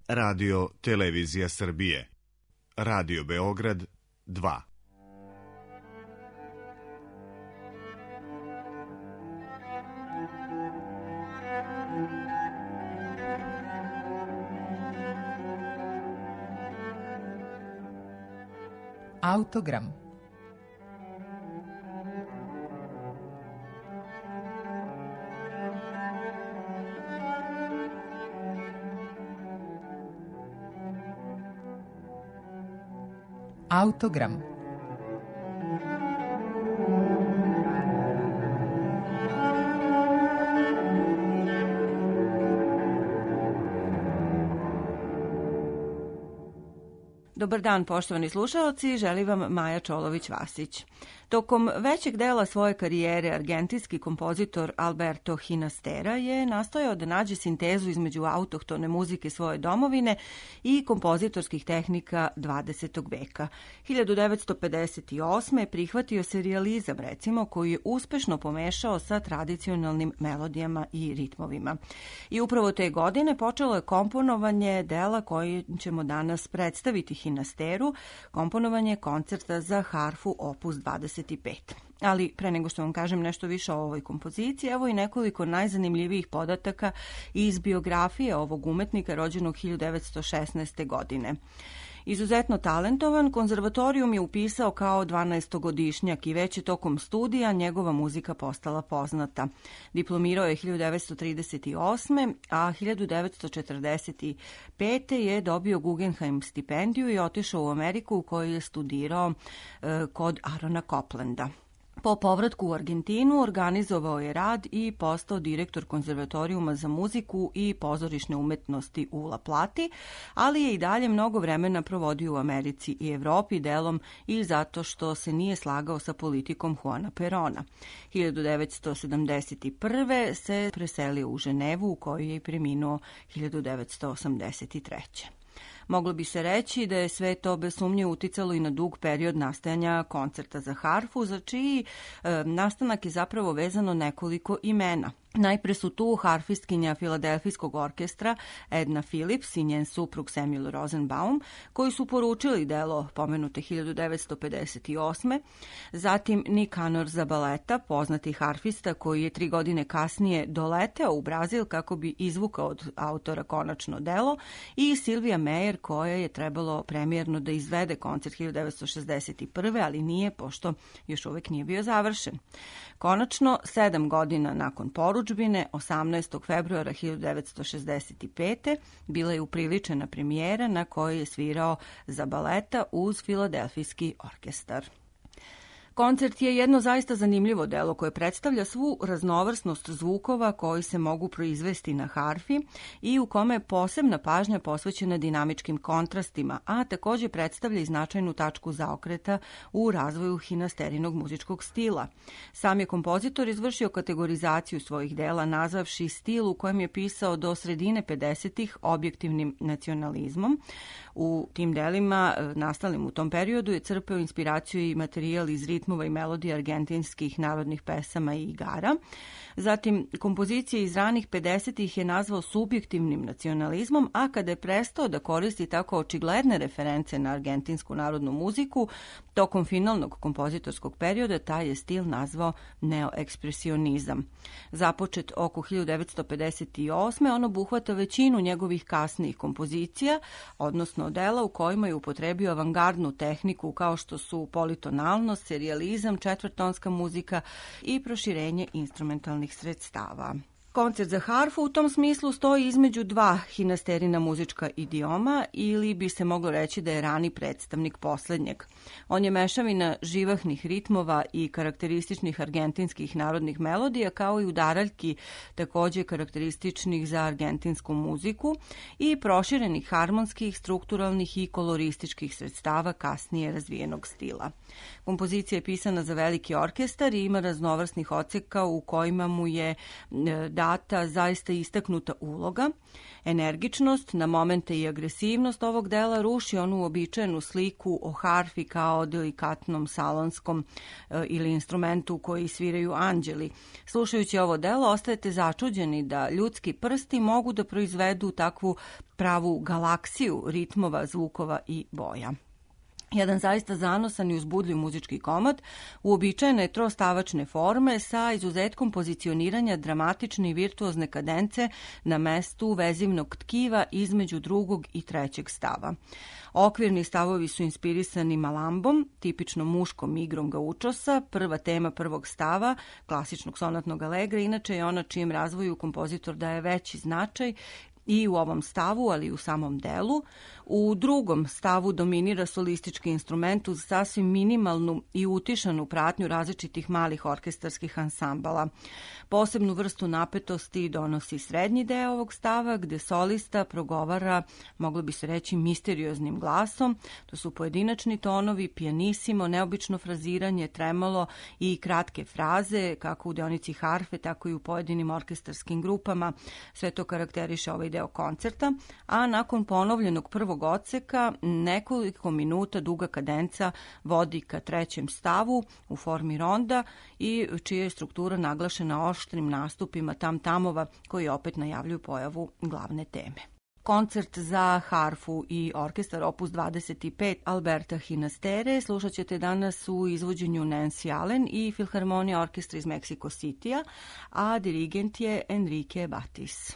Radio Televizija Srbije, Radio Beograd 2. Autogram. Autogram. Dobar dan, poštovani slušaoci, želi vam Maja Čolović-Vasić. Tokom većeg dela svoje karijere argentinski kompozitor Alberto Ginastera je nastojao da nađe sintezu između autohtone muzike svoje domovine i kompozitorskih tehnika 20. veka. 1958. prihvatio se realizam, recimo, koji je uspešno pomešao sa tradicionalnim melodijama i ritmovima. I upravo te godine počelo je komponovanje dela koji ćemo danas predstaviti Ginasteru, komponovanje koncerta za harfu opus 25. Ali pre nego što vam kažem nešto više o ovoj kompoziciji, evo i nekoliko najzanimljivijih podataka iz biografije ovog umetnika rođenog 1916. godine. Izuzetno talentovan, konzervatorijum je upisao kao 12-godišnjak i već je tokom studija njegova muzika postala poznata. Diplomirao je 1938. a 1945. je dobio Guggenheim stipendiju i otišao u Ameriku u kojoj je studirao kod Arona Coplanda. Po povratku u Argentinu organizovao je rad i postao direktor konzervatorijuma za muziku i pozorišne umetnosti u La Plati, ali je i dalje mnogo vremena provodio u Americi i Evropi, delom i zato što se nije slagao sa politikom Juana Perona. 1971. se preselio u Ženevu, u kojoj je i preminuo 1983. Moglo bi se reći da je sve to bez sumnje uticalo i na dug period nastajanja koncerta za harfu, za čiji nastanak je zapravo vezano nekoliko imena. Najpre su tu harfistkinja Filadelfijskog orkestra Edna Phillips i njen suprug Samuel Rosenbaum, koji su poručili delo pomenute 1958. Zatim Nicanor Zabaleta, poznati harfista koji je 3 godine kasnije doleteo u Brazil kako bi izvukao od autora konačno delo, i Silvia Meyer, koja je trebalo premijerno da izvede koncert 1961. ali nije, pošto još uvek nije bio završen. Konačno, 7 godina nakon poručbine, 18. februara 1965. bila je upriličena premijera na kojoj je svirao Zabaleta uz Filadelfijski orkestar. Koncert je jedno zaista zanimljivo delo koje predstavlja svu raznovrsnost zvukova koji se mogu proizvesti na harfi i u kome je posebna pažnja posvećena dinamičkim kontrastima, a takođe predstavlja i značajnu tačku zaokreta u razvoju Ginasterinog muzičkog stila. Sam je kompozitor izvršio kategorizaciju svojih dela nazvavši stil u kojem je pisao do sredine 50-ih objektivnim nacionalizmom. U tim delima, nastalim u tom periodu, je crpeo inspiraciju i materijal iz ritmova i melodija argentinskih narodnih pesama i igara. Zatim, kompozicije iz ranih 50-ih je nazvao subjektivnim nacionalizmom, a kada je prestao da koristi tako očigledne reference na argentinsku narodnu muziku, tokom finalnog kompozitorskog perioda taj je stil nazvao neoekspresionizam. Započet oko 1958. on obuhvata većinu njegovih kasnijih kompozicija, odnosno dela u kojima je upotrebio avangardnu tehniku kao što su politonalnost, serijalizam, četvrtonska muzika i proširenje instrumentalnih sredstava. Koncert za harfu u tom smislu stoji između dva Ginasterina muzička idioma, ili bi se moglo reći da je rani predstavnik poslednjeg. On je mešavina živahnih ritmova i karakterističnih argentinskih narodnih melodija, kao i udaraljki takođe karakterističnih za argentinsku muziku i proširenih harmonskih, strukturalnih i kolorističkih sredstava kasnije razvijenog stila. Kompozicija je pisana za veliki orkestar i ima raznovrsnih odseka u kojima mu je data zaista istaknuta uloga. Energičnost, na momente i agresivnost ovog dela ruši onu uobičajenu sliku o harfi kao delikatnom salonskom ili instrumentu koji sviraju anđeli. Slušajući ovo delo, ostajete začuđeni da ljudski prsti mogu da proizvedu takvu pravu galaksiju ritmova, zvukova i boja. Jedan zaista zanosan i uzbudljiv muzički komad, uobičajene trostavačne forme sa izuzetkom pozicioniranja dramatične i virtuozne kadence na mestu vezivnog tkiva između drugog i trećeg stava. Okvirni stavovi su inspirisani malambom, tipično muškom igrom gaučosa. Prva tema prvog stava, klasičnog sonatnog alegra, inače je ona čijem razvoju kompozitor daje veći značaj i u ovom stavu, ali i u samom delu. U drugom stavu dominira solistički instrument uz sasvim minimalnu i utišanu pratnju različitih malih orkestarskih ansambala. Posebnu vrstu napetosti donosi srednji deo ovog stava, gde solista progovara, moglo bi se reći, misterioznim glasom. To su pojedinačni tonovi, pijanissimo, neobično fraziranje, tremolo i kratke fraze, kako u deonici harfe, tako i u pojedinim orkestarskim grupama. Sve to karakteriše ovaj deo koncerta, a nakon ponovljenog prvog odseka nekoliko minuta duga kadenca vodi ka trećem stavu u formi ronda i čija je struktura naglašena oštrim nastupima tam-tamova koji opet najavljuju pojavu glavne teme. Koncert za harfu i orkestar opus 25 Alberta Ginastera slušat ćete danas u izvođenju Nancy Allen i Filharmonija orkestra iz Mexico City-a, a dirigent je Enrique Batis.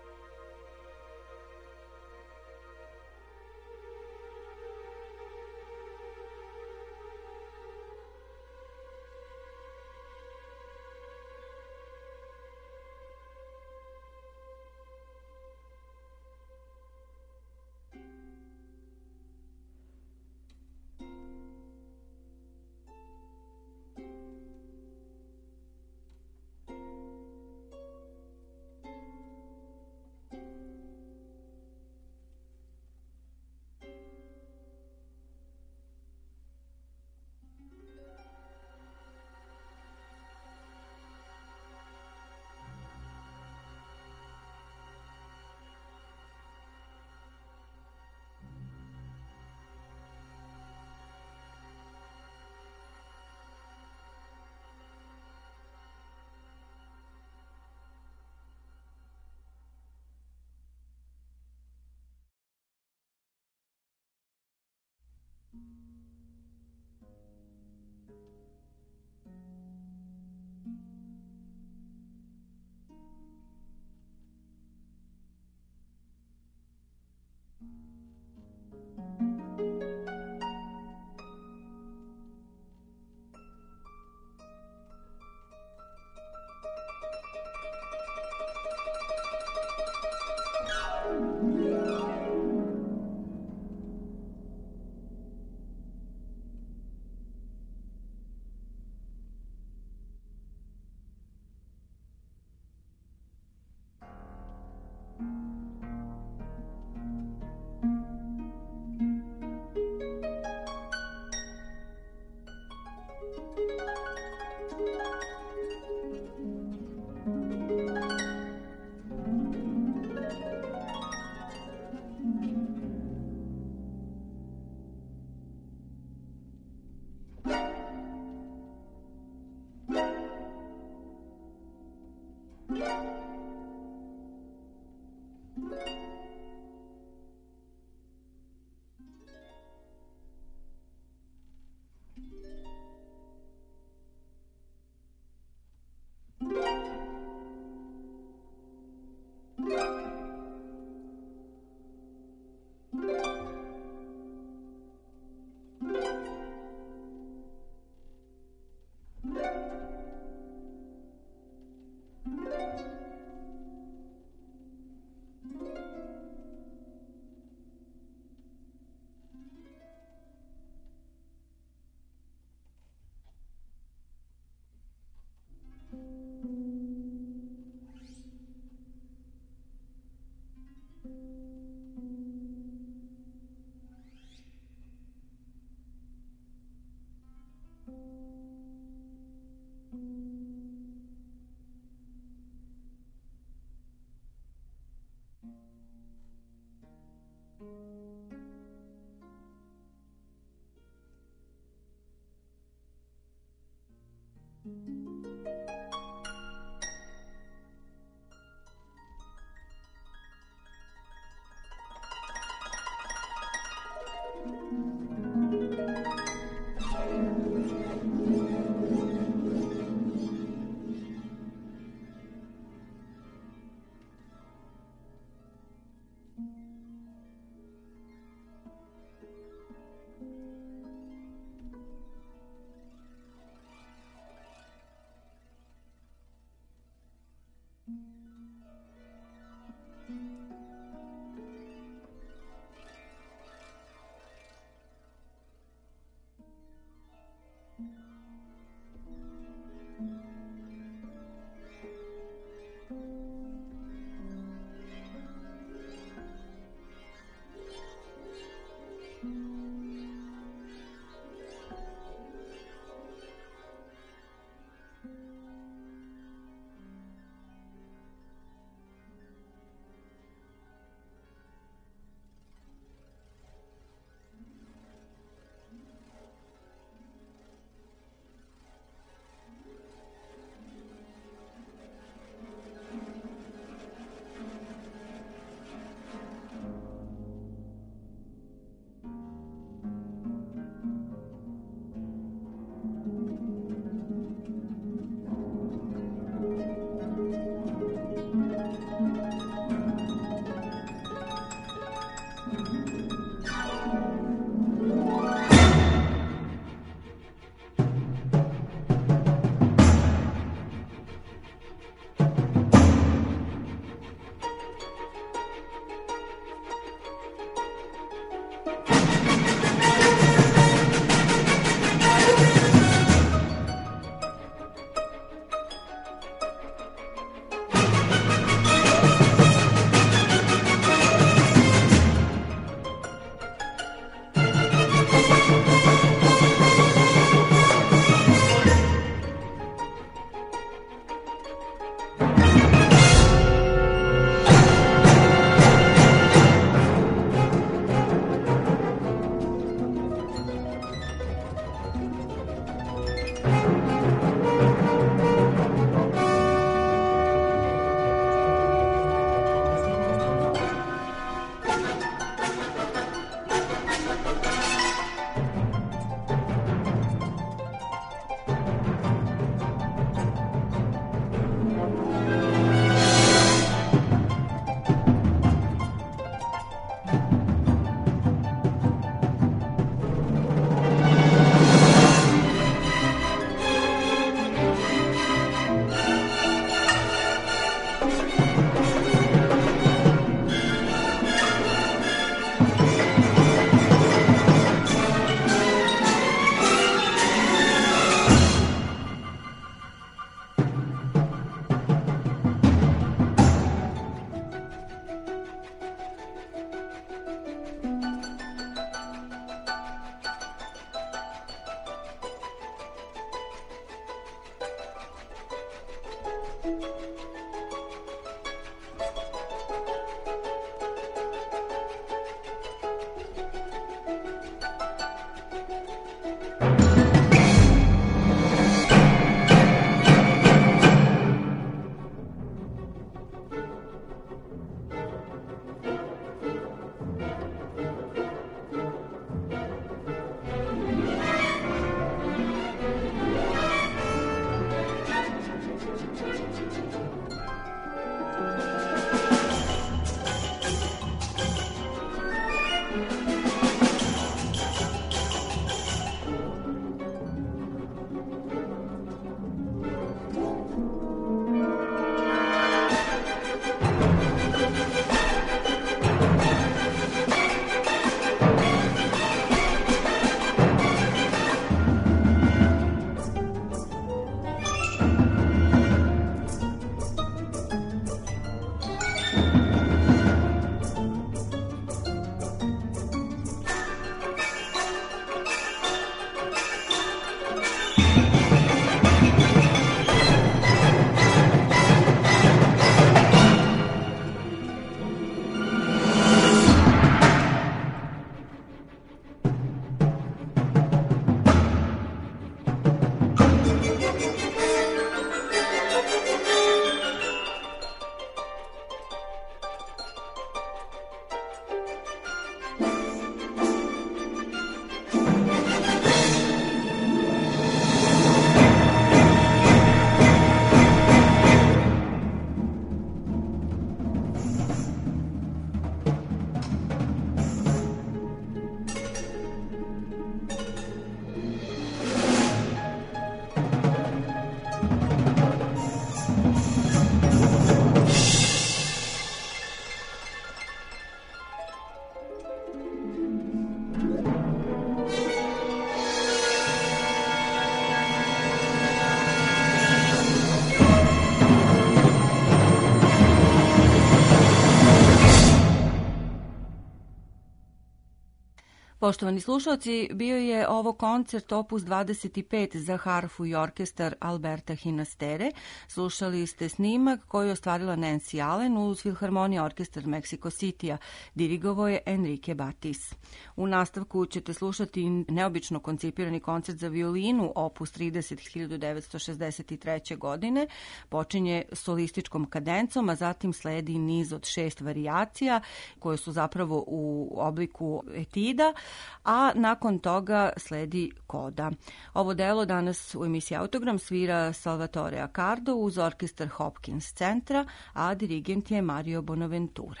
Poštovani slušalci, bio je ovo koncert opus 25 za harfu i orkestar Alberta Hinastere. Slušali ste snimak koji je ostvarila Nancy Allen uz Filharmonija orkestar Mexico City-a. Dirigovao je Enrique Batis. U nastavku ćete slušati neobično koncipirani koncert za violinu opus 30 1963. godine. Počinje solističkom kadencom, a zatim sledi niz od 6 varijacija koje su zapravo u obliku etida, a nakon toga sledi koda. Ovo delo danas u emisiji Autogram svira Salvatore Accardo uz orkestar Hopkins centra, a dirigent je Mario Bonaventura.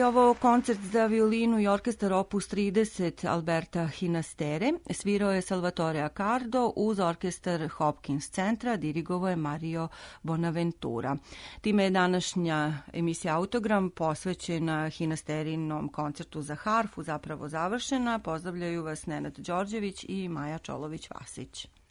je ovo koncert za violinu i orkestar opus 30 Alberta Hinastere. Svirao je Salvatore Accardo uz orkestar Hopkins centra, dirigovao je Mario Bonaventura. Time je današnja emisija Autogram posvećena Hinasterinom koncertu za harfu zapravo završena. Pozdravljaju vas Nenad Đorđević i Maja Čolović-Vasić.